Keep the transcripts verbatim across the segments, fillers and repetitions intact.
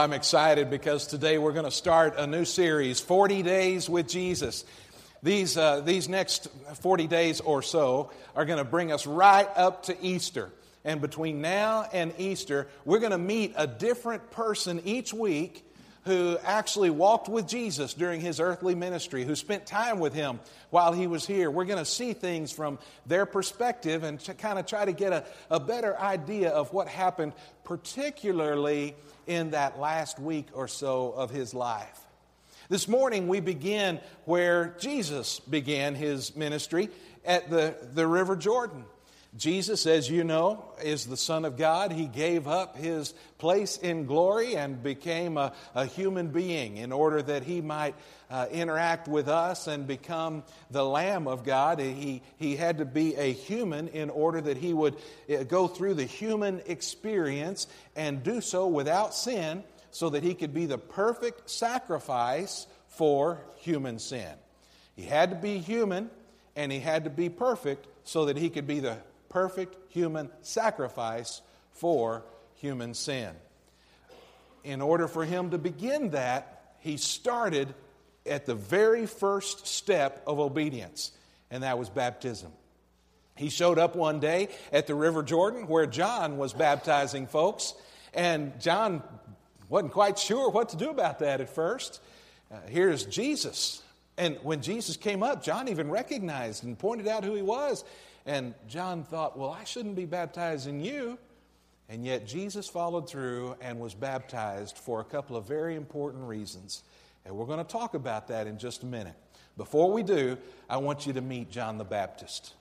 I'm excited because today we're going to start a new series, forty days with Jesus. These, uh, these next forty days or so are going to bring us right up to Easter. And between now and Easter, we're going to meet a different person each week who actually walked with Jesus during His earthly ministry, who spent time with Him while He was here. We're going to see things from their perspective and to kind of try to get a, a better idea of what happened, particularly in that last week or so of His life. This morning we begin where Jesus began His ministry, at the, the River Jordan. Jesus, as you know, is the Son of God. He gave up His place in glory and became a, a human being in order that He might uh, interact with us and become the Lamb of God. He, he had to be a human in order that He would go through the human experience and do so without sin, so that He could be the perfect sacrifice for human sin. He had to be human and He had to be perfect so that He could be the perfect human sacrifice for human sin. In order for Him to begin that, He started at the very first step of obedience, and that was baptism. He showed up one day at the River Jordan where John was baptizing folks, and John wasn't quite sure what to do about that at first. Uh, here's Jesus. And when Jesus came up, John even recognized and pointed out who He was. And John thought, well, I shouldn't be baptizing you. And yet Jesus followed through and was baptized for a couple of very important reasons. And we're going to talk about that in just a minute. Before we do, I want you to meet John the Baptist.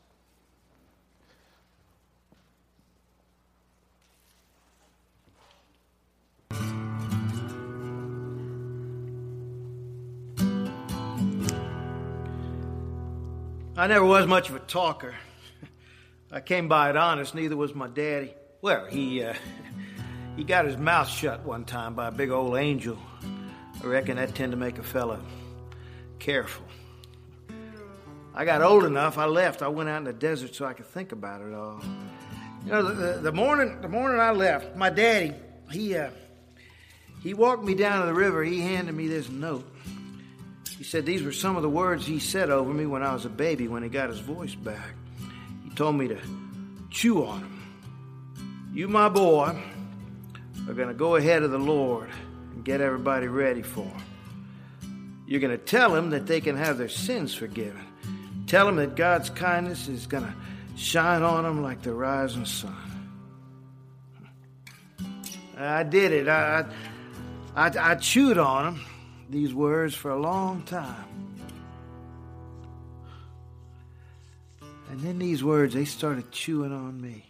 I never was much of a talker. I came by it honest, neither was my daddy. Well, he uh, he got his mouth shut one time by a big old angel. I reckon that tend to make a fella careful. I got old enough, I left. I went out in the desert so I could think about it all. You know, the, the, the morning the morning I left, my daddy, he uh, he walked me down to the river. He handed me this note. He said these were some of the words he said over me when I was a baby, when he got his voice back. He told me to chew on them. You, my boy, are going to go ahead of the Lord and get everybody ready for Him. You're going to tell them that they can have their sins forgiven. Tell them that God's kindness is going to shine on them like the rising sun. I did it. I, I, I chewed on them, these words, for a long time. And then these words, they started chewing on me.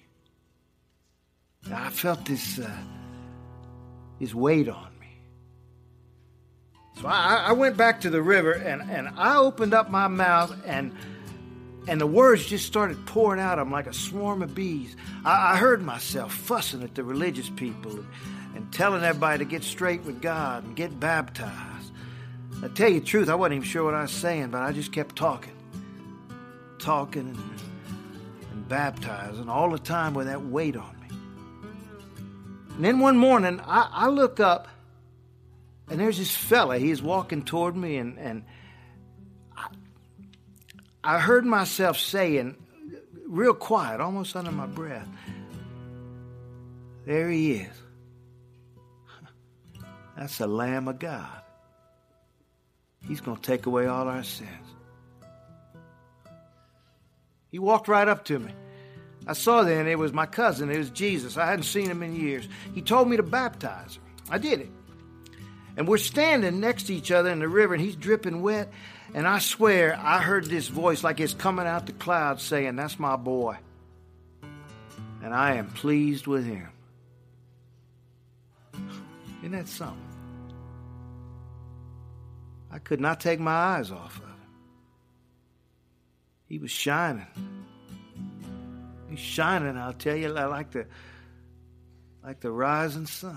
I felt this, uh, this weight on me. So I, I went back to the river, and, and I opened up my mouth, and and the words just started pouring out of them like a swarm of bees. I, I heard myself fussing at the religious people and, and telling everybody to get straight with God and get baptized. I tell you the truth, I wasn't even sure what I was saying, but I just kept talking. Talking and, and baptizing all the time with that weight on me. And then one morning, I, I look up, and there's this fella. He's walking toward me, and, and I, I heard myself saying, real quiet, almost under my breath, there He is. That's the Lamb of God. He's going to take away all our sins. He walked right up to me. I saw then it was my cousin. It was Jesus. I hadn't seen him in years. He told me to baptize him. I did it. And we're standing next to each other in the river, and he's dripping wet. And I swear I heard this voice like it's coming out the clouds saying, that's my boy. And I am pleased with him. Isn't that something? I could not take my eyes off of him. He was shining. He's shining, I'll tell you, like the, like the rising sun.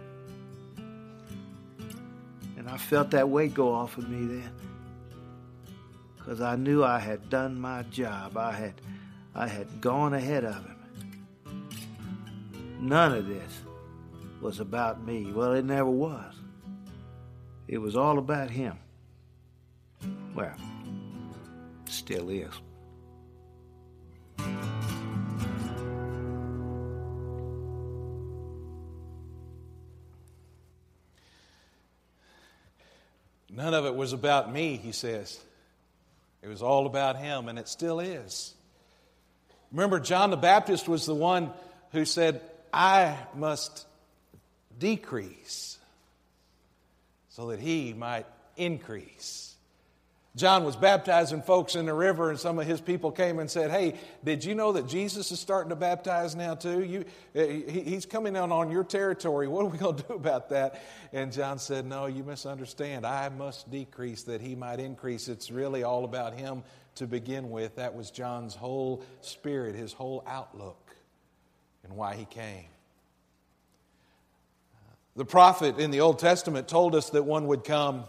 And I felt that weight go off of me then. Because I knew I had done my job. I had, I had gone ahead of him. None of this was about me. Well, it never was. It was all about him. Well, still is. None of it was about me, he says. It was all about him, and it still is. Remember, John the Baptist was the one who said, I must decrease so that he might increase. John was baptizing folks in the river, and some of his people came and said, hey, did you know that Jesus is starting to baptize now too? You, he, he's coming down on your territory. What are we going to do about that? And John said, no, you misunderstand. I must decrease that he might increase. It's really all about him to begin with. That was John's whole spirit, his whole outlook, and why he came. The prophet in the Old Testament told us that one would come.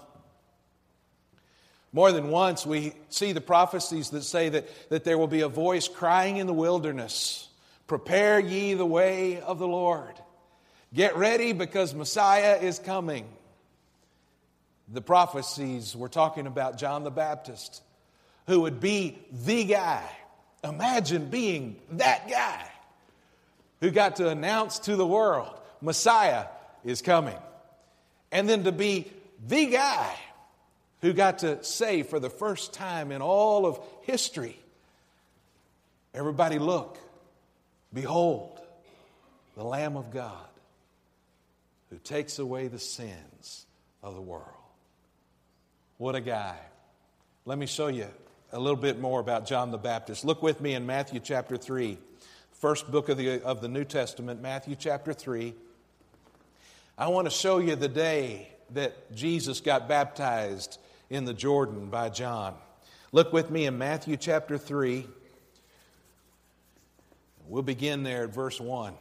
More than once, we see the prophecies that say that, that there will be a voice crying in the wilderness, prepare ye the way of the Lord. Get ready because Messiah is coming. The prophecies were talking about John the Baptist, who would be the guy. Imagine being that guy who got to announce to the world, Messiah is coming. And then to be the guy who got to say for the first time in all of history, everybody look, behold, the Lamb of God who takes away the sins of the world. What a guy. Let me show you a little bit more about John the Baptist. Look with me in Matthew chapter three, first book of the, of the New Testament, Matthew chapter three. I want to show you the day that Jesus got baptized in the Jordan by John. Look with me in Matthew chapter three. We'll begin there at verse one.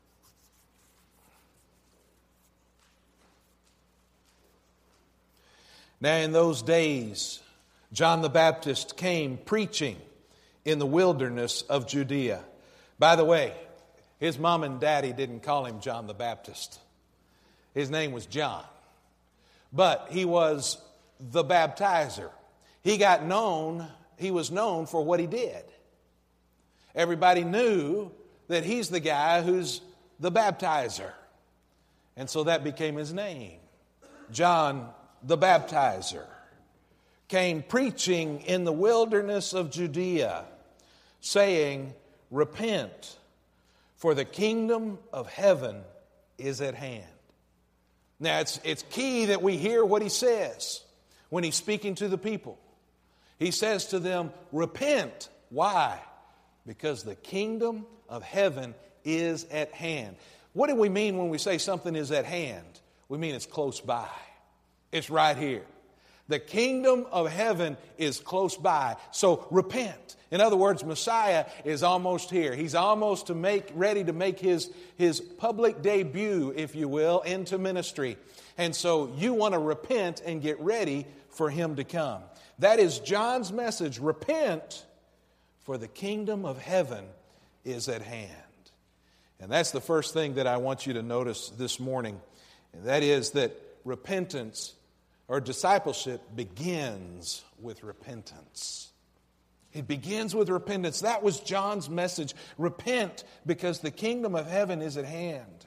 Now in those days, John the Baptist came preaching in the wilderness of Judea. By the way, his mom and daddy didn't call him John the Baptist. His name was John. But he was the baptizer. He got known, he was known for what he did. Everybody knew that he's the guy who's the baptizer. And so that became his name. John the Baptizer came preaching in the wilderness of Judea, saying, repent, for the kingdom of heaven is at hand. Now, it's, it's key that we hear what he says when he's speaking to the people. He says to them, repent. Why? Because the kingdom of heaven is at hand. What do we mean when we say something is at hand? We mean it's close by. It's right here. The kingdom of heaven is close by. So repent. In other words, Messiah is almost here. He's almost to make ready to make his, his public debut, if you will, into ministry. And so you want to repent and get ready for him to come. That is John's message. Repent, for the kingdom of heaven is at hand. And that's the first thing that I want you to notice this morning. And that is that repentance or discipleship begins with repentance. It begins with repentance. That was John's message. Repent, because the kingdom of heaven is at hand.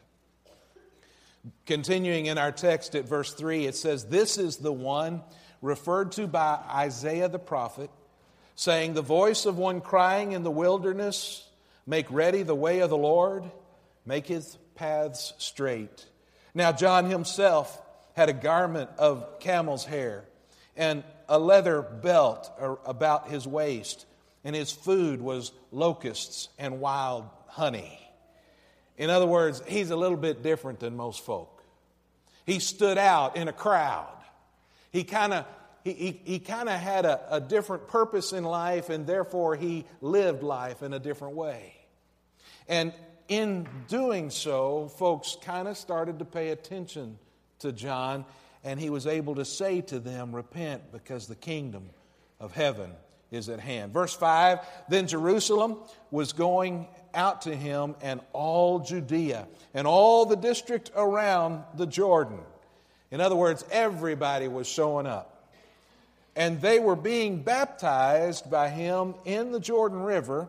Continuing in our text at verse three, it says, this is the one referred to by Isaiah the prophet, saying, the voice of one crying in the wilderness, make ready the way of the Lord, make his paths straight. Now John himself had a garment of camel's hair and a leather belt about his waist, and his food was locusts and wild honey. In other words, he's a little bit different than most folk. He stood out in a crowd. He kind of he, he, he kind of had a, a different purpose in life, and therefore he lived life in a different way. And in doing so, folks kind of started to pay attention to John, and he was able to say to them, repent, because the kingdom of heaven is at hand. Verse five, then Jerusalem was going out to him, and all Judea and all the district around the Jordan. In other words, everybody was showing up. And they were being baptized by him in the Jordan River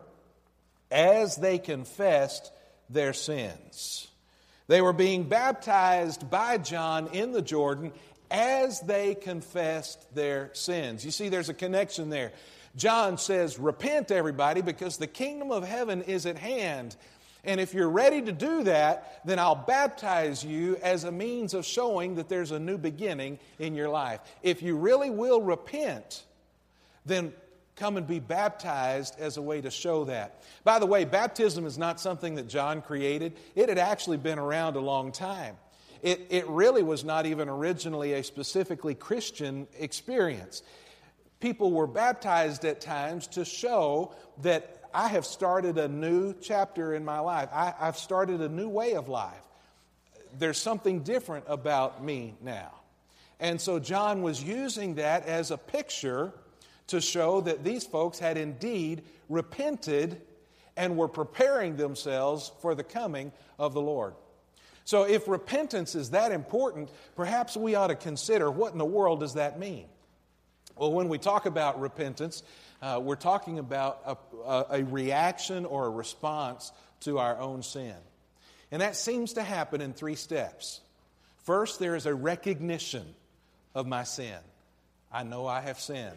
as they confessed their sins. They were being baptized by John in the Jordan as they confessed their sins. You see, there's a connection there. John says, repent, everybody, because the kingdom of heaven is at hand. And if you're ready to do that, then I'll baptize you as a means of showing that there's a new beginning in your life. If you really will repent, then come and be baptized as a way to show that. By the way, baptism is not something that John created. It had actually been around a long time. It, it really was not even originally a specifically Christian experience. People were baptized at times to show that I have started a new chapter in my life. I, I've started a new way of life. There's something different about me now. And so John was using that as a picture to show that these folks had indeed repented and were preparing themselves for the coming of the Lord. So if repentance is that important, perhaps we ought to consider what in the world does that mean? Well, when we talk about repentance, uh, we're talking about a, a, a reaction or a response to our own sin. And that seems to happen in three steps. First, there is a recognition of my sin. I know I have sinned.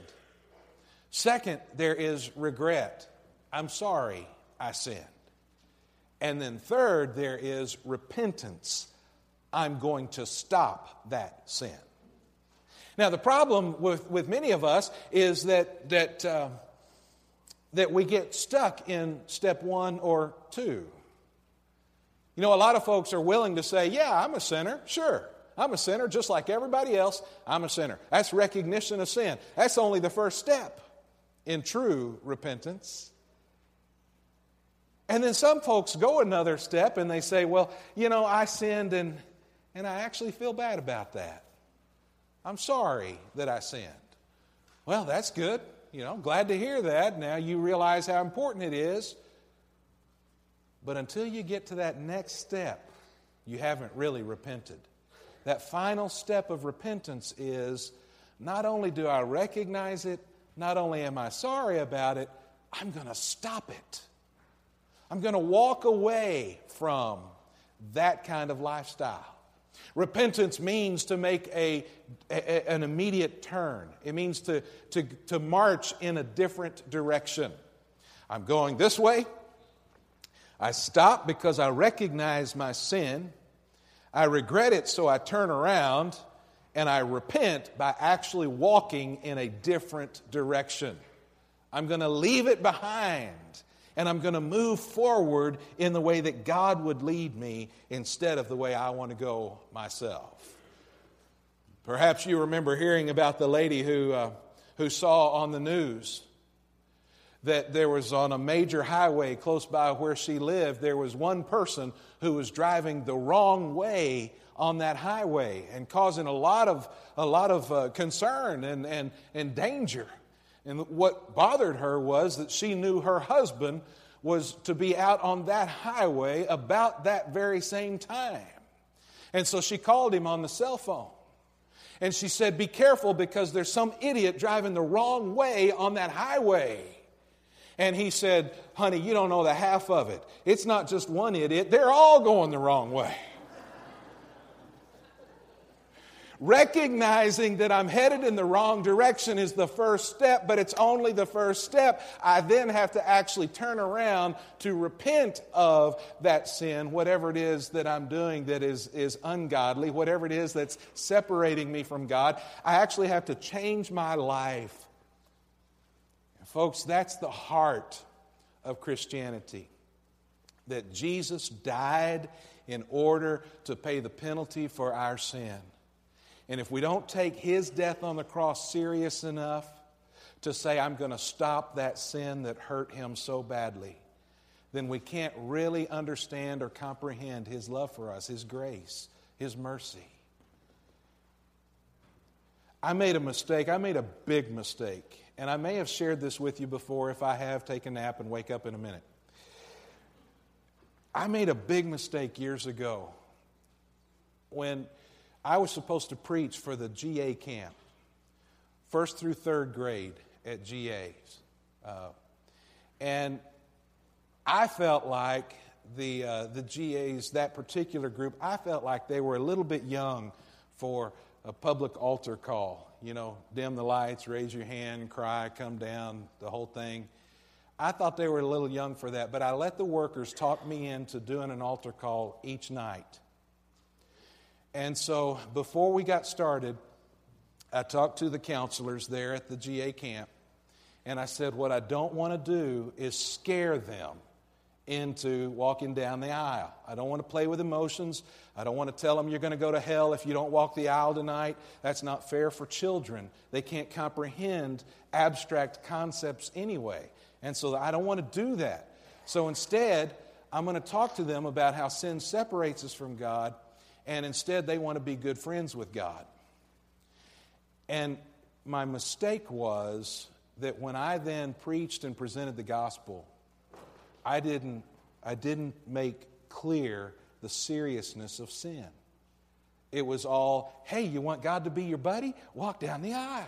Second, there is regret. I'm sorry I sinned. And then third, there is repentance. I'm going to stop that sin. Now, the problem with, with many of us is that that uh, that we get stuck in step one or two. You know, a lot of folks are willing to say, yeah, I'm a sinner. Sure, I'm a sinner just like everybody else. I'm a sinner. That's recognition of sin. That's only the first step in true repentance. And then some folks go another step and they say, well, you know, I sinned and, and I actually feel bad about that. I'm sorry that I sinned. Well, that's good. You know, glad to hear that. Now you realize how important it is. But until you get to that next step, you haven't really repented. That final step of repentance is not only do I recognize it, not only am I sorry about it, I'm going to stop it. I'm going to walk away from that kind of lifestyle. Repentance means to make a, a an immediate turn. It means to, to, to march in a different direction. I'm going this way. I stop because I recognize my sin. I regret it, so I turn around and I repent by actually walking in a different direction. I'm going to leave it behind. And I'm going to move forward in the way that God would lead me instead of the way I want to go myself. Perhaps you remember hearing about the lady who, uh, who saw on the news that there was on a major highway close by where she lived, there was one person who was driving the wrong way on that highway and causing a lot of, a lot of uh, concern and, and, and danger. And what bothered her was that she knew her husband was to be out on that highway about that very same time. And so she called him on the cell phone. And she said, be careful because there's some idiot driving the wrong way on that highway. And he said, honey, you don't know the half of it. It's not just one idiot. They're all going the wrong way. Recognizing that I'm headed in the wrong direction is the first step, but it's only the first step. I then have to actually turn around to repent of that sin, whatever it is that I'm doing that is, is ungodly, whatever it is that's separating me from God. I actually have to change my life. And folks, that's the heart of Christianity. That Jesus died in order to pay the penalty for our sin. And if we don't take His death on the cross serious enough to say, I'm going to stop that sin that hurt Him so badly, then we can't really understand or comprehend His love for us, His grace, His mercy. I made a mistake. I made a big mistake. And I may have shared this with you before. If I have, take a nap and wake up in a minute. I made a big mistake years ago when I was supposed to preach for the G A camp, first through third grade at G A's. Uh, and I felt like the uh, the G A's, that particular group, I felt like they were a little bit young for a public altar call. You know, dim the lights, raise your hand, cry, come down, the whole thing. I thought they were a little young for that, but I let the workers talk me into doing an altar call each night. And so before we got started, I talked to the counselors there at the G A camp, and I said, what I don't want to do is scare them into walking down the aisle. I don't want to play with emotions. I don't want to tell them you're going to go to hell if you don't walk the aisle tonight. That's not fair for children. They can't comprehend abstract concepts anyway. And so I don't want to do that. So instead, I'm going to talk to them about how sin separates us from God, and instead they want to be good friends with God. And my mistake was that when I then preached and presented the gospel, I didn't, I didn't make clear the seriousness of sin. It was all, hey, you want God to be your buddy? Walk down the aisle.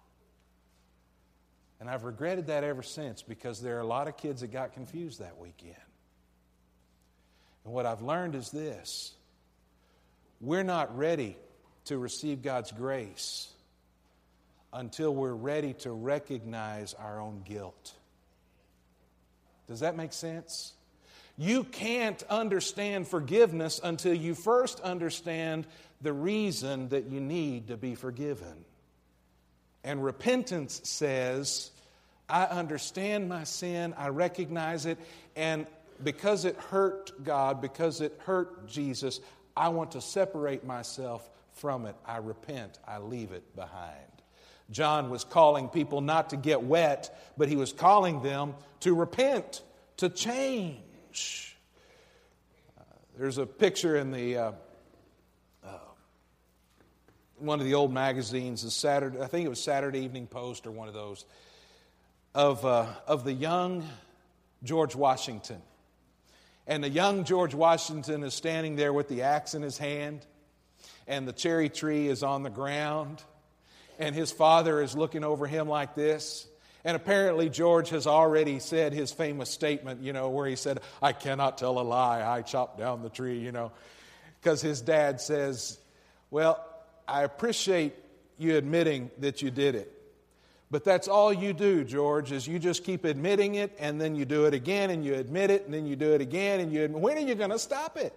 And I've regretted that ever since, because there are a lot of kids that got confused that weekend. And what I've learned is this: we're not ready to receive God's grace until we're ready to recognize our own guilt. Does that make sense? You can't understand forgiveness until you first understand the reason that you need to be forgiven. And repentance says, I understand my sin, I recognize it, and because it hurt God, because it hurt Jesus, I want to separate myself from it. I repent, I leave it behind. John was calling people not to get wet, but he was calling them to repent, to change. Uh, there's a picture in the uh, uh, one of the old magazines, the Saturday, I think it was Saturday Evening Post or one of those, of uh, of the young George Washington. And the young George Washington is standing there with the axe in his hand, and the cherry tree is on the ground, and his father is looking over him like this. And apparently George has already said his famous statement, you know, where he said, I cannot tell a lie, I chopped down the tree, you know. Because his dad says, well, I appreciate you admitting that you did it. But that's all you do, George, is you just keep admitting it, and then you do it again, and you admit it, and then you do it again, and you admit, when are you going to stop it?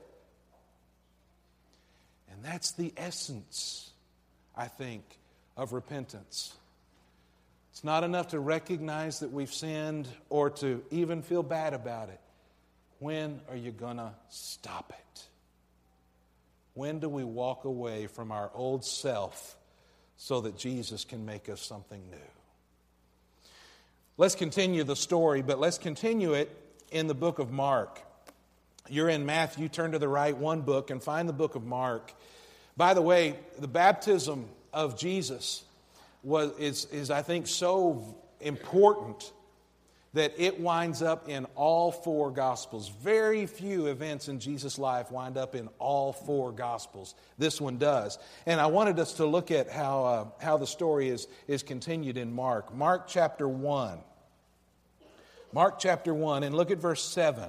And that's the essence, I think, of repentance. It's not enough to recognize that we've sinned or to even feel bad about it. When are you going to stop it? When do we walk away from our old self so that Jesus can make us something new? Let's continue the story, but let's continue it in the book of Mark. You're in Matthew, turn to the right one book and find the book of Mark. By the way, the baptism of Jesus was is, is I think, so important that it winds up in all four Gospels. Very few events in Jesus' life wind up in all four Gospels. This one does. And I wanted us to look at how uh, how the story is, is continued in Mark. Mark chapter one. Mark chapter one, and look at verse seven.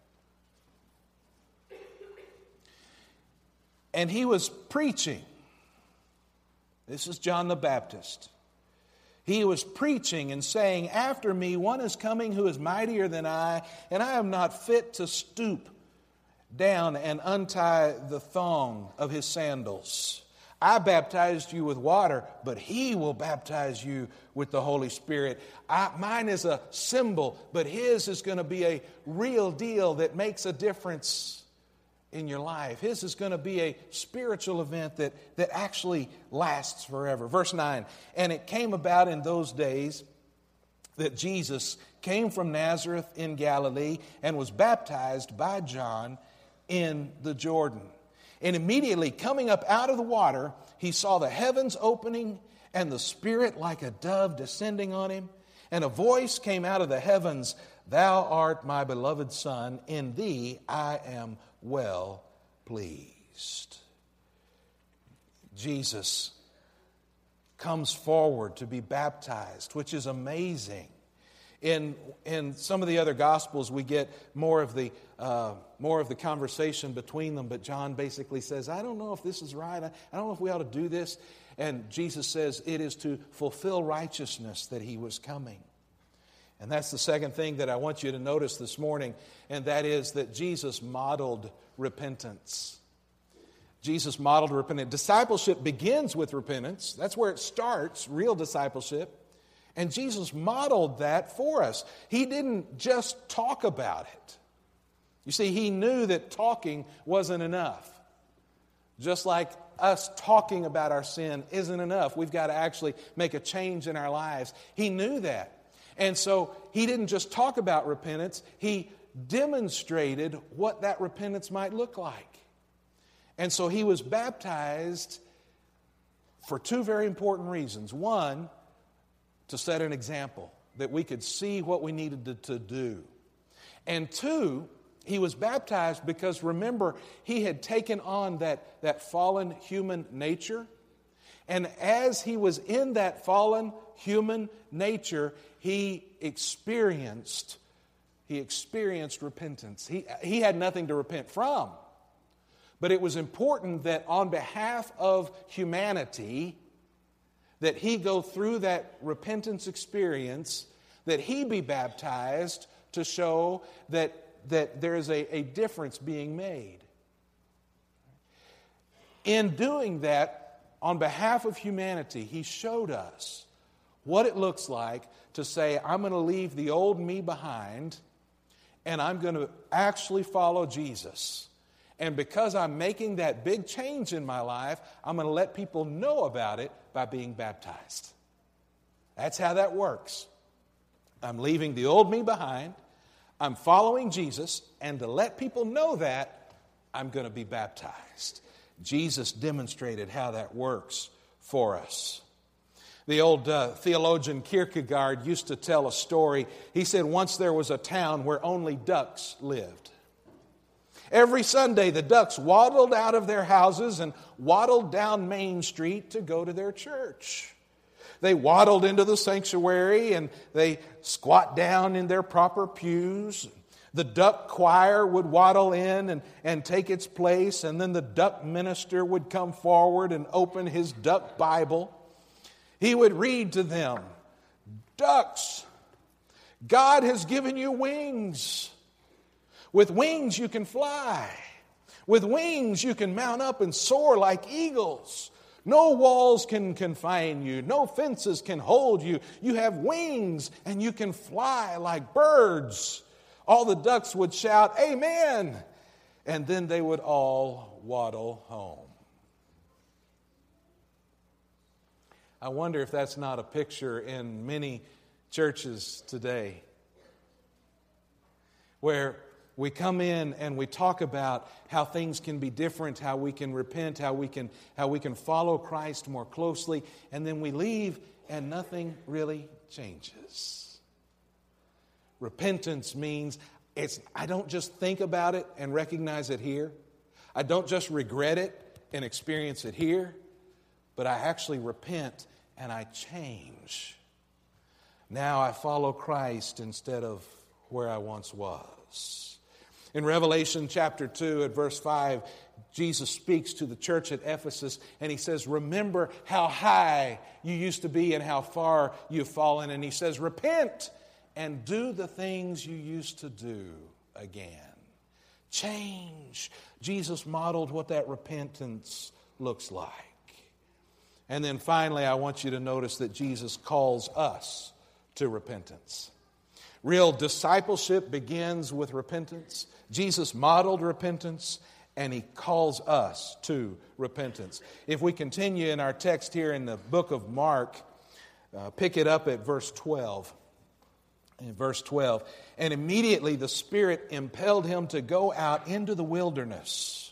And he was preaching. This is John the Baptist. He was preaching and saying, after me one is coming who is mightier than I, and I am not fit to stoop down and untie the thong of his sandals. I baptized you with water, but he will baptize you with the Holy Spirit. I, mine is a symbol, but his is going to be a real deal that makes a difference in your life. His is going to be a spiritual event that, that actually lasts forever. Verse nine, and it came about in those days that Jesus came from Nazareth in Galilee and was baptized by John in the Jordan. And immediately coming up out of the water, he saw the heavens opening and the Spirit like a dove descending on him. And a voice came out of the heavens, "Thou art my beloved Son, in thee I am well pleased." Jesus comes forward to be baptized, which is amazing. In in some of the other Gospels, we get more of the uh, more of the conversation between them. But John basically says, "I don't know if this is right. I, I don't know if we ought to do this." And Jesus says it is to fulfill righteousness that he was coming. And that's the second thing that I want you to notice this morning, and that is that Jesus modeled repentance. Jesus modeled repentance. Discipleship begins with repentance. That's where it starts, real discipleship. And Jesus modeled that for us. He didn't just talk about it. You see, he knew that talking wasn't enough. Just like us talking about our sin isn't enough. We've got to actually make a change in our lives. He knew that. And so he didn't just talk about repentance. He demonstrated what that repentance might look like. And so he was baptized for two very important reasons. One, to set an example, that we could see what we needed to, to do. And two, he was baptized because, remember, he had taken on that, that fallen human nature. And as he was in that fallen human nature, he experienced, he experienced repentance. He, he had nothing to repent from. But it was important that on behalf of humanity, that he go through that repentance experience, that he be baptized to show that, that there is a, a difference being made. In doing that, on behalf of humanity, he showed us what it looks like to say, I'm going to leave the old me behind, and I'm going to actually follow Jesus. And because I'm making that big change in my life, I'm going to let people know about it by being baptized. That's how that works. I'm leaving the old me behind. I'm following Jesus. And to let people know that, I'm going to be baptized. Jesus demonstrated how that works for us. The old uh, theologian Kierkegaard used to tell a story. He said once there was a town where only ducks lived. Every Sunday, the ducks waddled out of their houses and waddled down Main Street to go to their church. They waddled into the sanctuary and they squat down in their proper pews. The duck choir would waddle in and, and take its place, and then the duck minister would come forward and open his duck Bible. He would read to them, "Ducks, God has given you wings. With wings you can fly. With wings you can mount up and soar like eagles. No walls can confine you. No fences can hold you. You have wings and you can fly like birds." All the ducks would shout, "Amen." And then they would all waddle home. I wonder if that's not a picture in many churches today, where we come in and we talk about how things can be different, how we can repent, how we can, how we can follow Christ more closely, and then we leave and nothing really changes. Repentance means it's I don't just think about it and recognize it here. I don't just regret it and experience it here, but I actually repent and I change. Now I follow Christ instead of where I once was. In Revelation chapter two at verse five, Jesus speaks to the church at Ephesus and he says, "Remember how high you used to be and how far you've fallen." And he says, "Repent and do the things you used to do again." Change. Jesus modeled what that repentance looks like. And then finally, I want you to notice that Jesus calls us to repentance. Real discipleship begins with repentance. Jesus modeled repentance, and he calls us to repentance. If we continue in our text here in the book of Mark, uh, pick it up at verse twelve. In verse twelve, "And immediately the Spirit impelled him to go out into the wilderness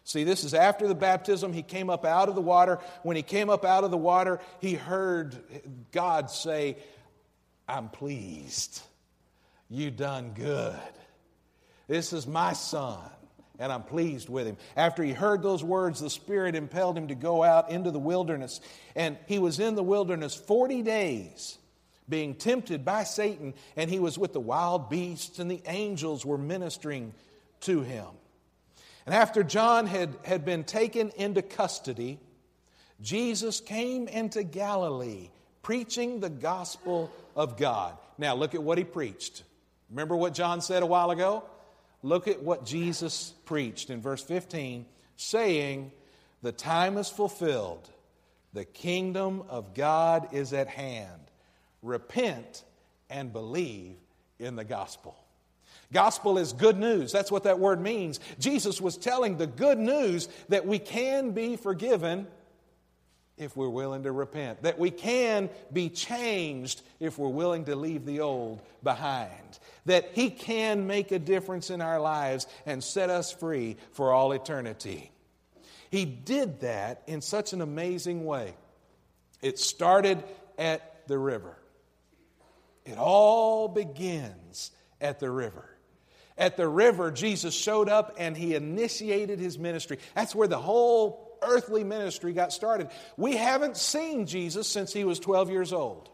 See, this is after the baptism. He came up out of the water. When he came up out of the water, he heard God say, I'm pleased. You done good. This is my son, and I'm pleased with him. After he heard those words, the Spirit impelled him to go out into the wilderness. And he was in the wilderness forty days, being tempted by Satan, and he was with the wild beasts, and the angels were ministering to him. And after John had, had been taken into custody, Jesus came into Galilee, preaching the gospel of God. Now look at what he preached. Remember what John said a while ago? Look at what Jesus preached in verse fifteen, saying, the time is fulfilled. The kingdom of God is at hand. Repent and believe in the gospel. Gospel is good news. That's what that word means. Jesus was telling the good news that we can be forgiven if we're willing to repent, that we can be changed if we're willing to leave the old behind, that He can make a difference in our lives and set us free for all eternity. He did that in such an amazing way. It started at the river. It all begins at the river. At the river, Jesus showed up and He initiated His ministry. That's where the whole earthly ministry got started. We haven't seen Jesus since He was twelve years old.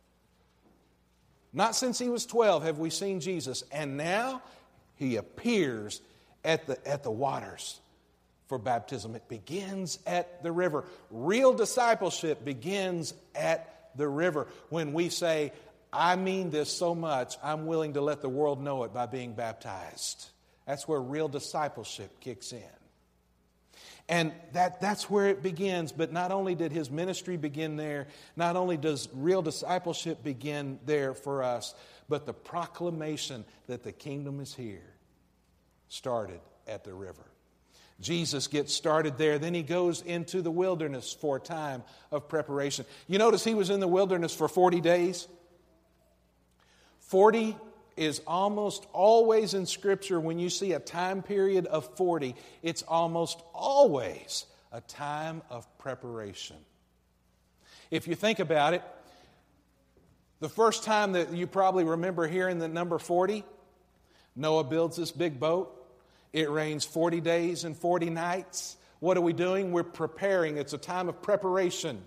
Not since He was twelve have we seen Jesus. And now He appears at the, at the waters for baptism. It begins at the river. Real discipleship begins at the river. When we say, I mean this so much, I'm willing to let the world know it by being baptized. That's where real discipleship kicks in. And that, that's where it begins. But not only did His ministry begin there, not only does real discipleship begin there for us, but the proclamation that the kingdom is here started at the river. Jesus gets started there. Then He goes into the wilderness for a time of preparation. You notice He was in the wilderness for forty days. forty is almost always in Scripture, when you see a time period of forty, it's almost always a time of preparation. If you think about it, the first time that you probably remember hearing the number forty, Noah builds this big boat. It rains forty days and forty nights. What are we doing? We're preparing. It's a time of preparation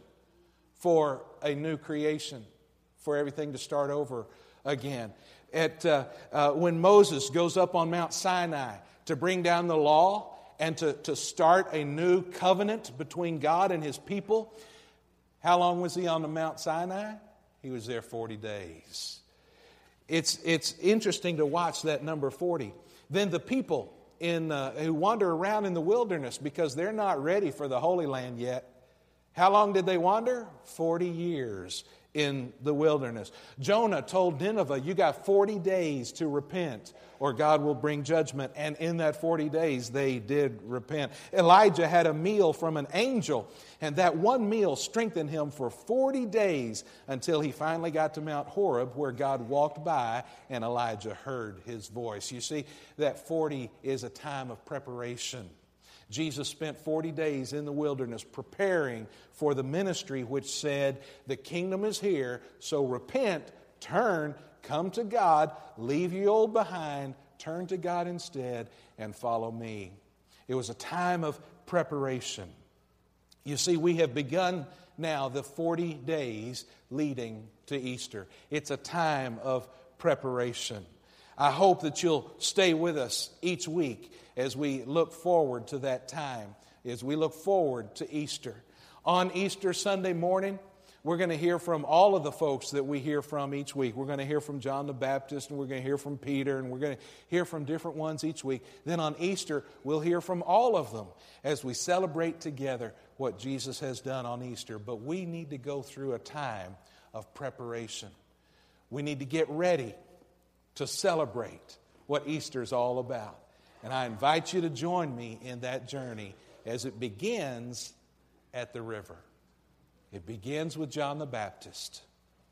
for a new creation, for everything to start over again. At, uh, uh, when Moses goes up on Mount Sinai to bring down the law and to, to start a new covenant between God and His people, how long was he on the Mount Sinai? He was there forty days. It's, it's interesting to watch that number forty. Then the people in uh, who wander around in the wilderness, because they're not ready for the Holy Land yet. How long did they wander? forty years in the wilderness. Jonah told Nineveh, you got forty days to repent or God will bring judgment. And in that forty days, they did repent. Elijah had a meal from an angel, and that one meal strengthened him for forty days until he finally got to Mount Horeb, where God walked by and Elijah heard His voice. You see, that forty is a time of preparation. Jesus spent forty days in the wilderness preparing for the ministry which said, the kingdom is here, so repent, turn, come to God, leave your old behind, turn to God instead, and follow me. It was a time of preparation. You see, we have begun now the forty days leading to Easter. It's a time of preparation. I hope that you'll stay with us each week as we look forward to that time, as we look forward to Easter. On Easter Sunday morning, we're going to hear from all of the folks that we hear from each week. We're going to hear from John the Baptist, and we're going to hear from Peter, and we're going to hear from different ones each week. Then on Easter, we'll hear from all of them as we celebrate together what Jesus has done on Easter. But we need to go through a time of preparation. We need to get ready to celebrate what Easter is all about. And I invite you to join me in that journey as it begins at the river. It begins with John the Baptist.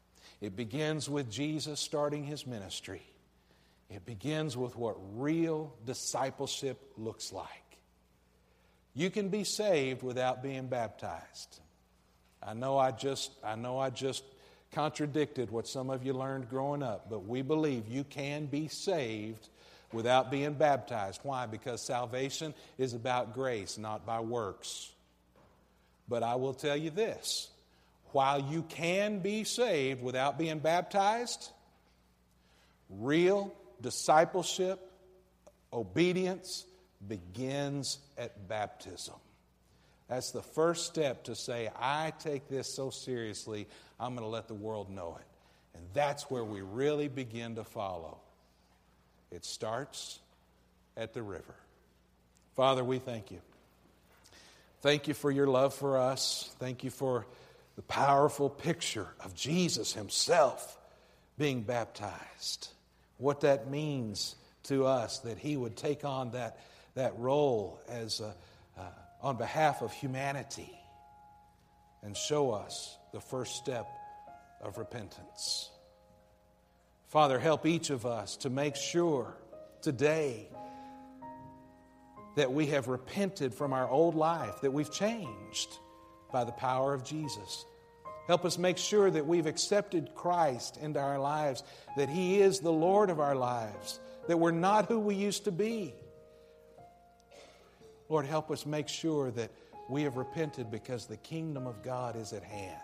It begins with Jesus starting His ministry. It begins with what real discipleship looks like. You can be saved without being baptized. I know I just I know I just contradicted what some of you learned growing up, but we believe you can be saved without being baptized. Why? Because salvation is about grace, not by works. But I will tell you this, while you can be saved without being baptized, real discipleship, obedience begins at baptism. That's the first step to say, I take this so seriously, I'm going to let the world know it. And that's where we really begin to follow. It starts at the river. Father, we thank you. Thank you for your love for us. Thank you for the powerful picture of Jesus himself being baptized. What that means to us, that he would take on that, that role as a, uh, on behalf of humanity and show us the first step of repentance. Father, help each of us to make sure today that we have repented from our old life, that we've changed by the power of Jesus. Help us make sure that we've accepted Christ into our lives, that he is the Lord of our lives, that we're not who we used to be. Lord, help us make sure that we have repented because the kingdom of God is at hand.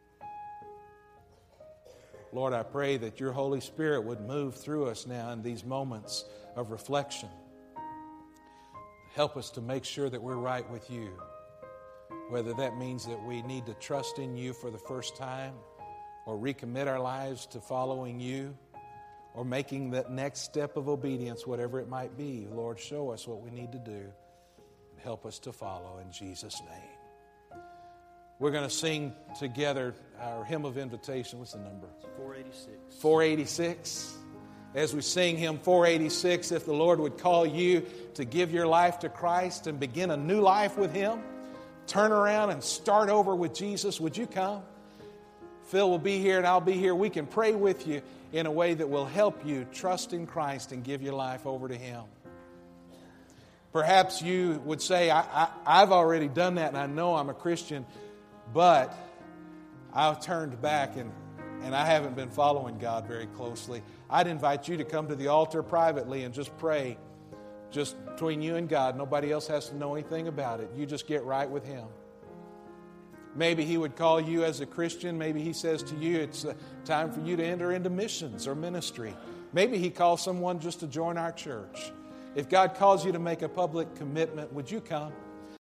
Lord, I pray that your Holy Spirit would move through us now in these moments of reflection. Help us to make sure that we're right with you, whether that means that we need to trust in you for the first time or recommit our lives to following you or making that next step of obedience, whatever it might be. Lord, show us what we need to do and help us to follow in Jesus' name. We're going to sing together our hymn of invitation. What's the number? four eighty-six. four eighty-six. As we sing hymn four eighty-six, if the Lord would call you to give your life to Christ and begin a new life with him, turn around and start over with Jesus, would you come? Phil will be here and I'll be here. We can pray with you in a way that will help you trust in Christ and give your life over to him. Perhaps you would say, I, I, I've already done that and I know I'm a Christian, but I've turned back and, and I haven't been following God very closely. I'd invite you to come to the altar privately and just pray, just between you and God. Nobody else has to know anything about it. You just get right with him. Maybe he would call you as a Christian. Maybe he says to you, it's time for you to enter into missions or ministry. Maybe he calls someone just to join our church. If God calls you to make a public commitment, would you come?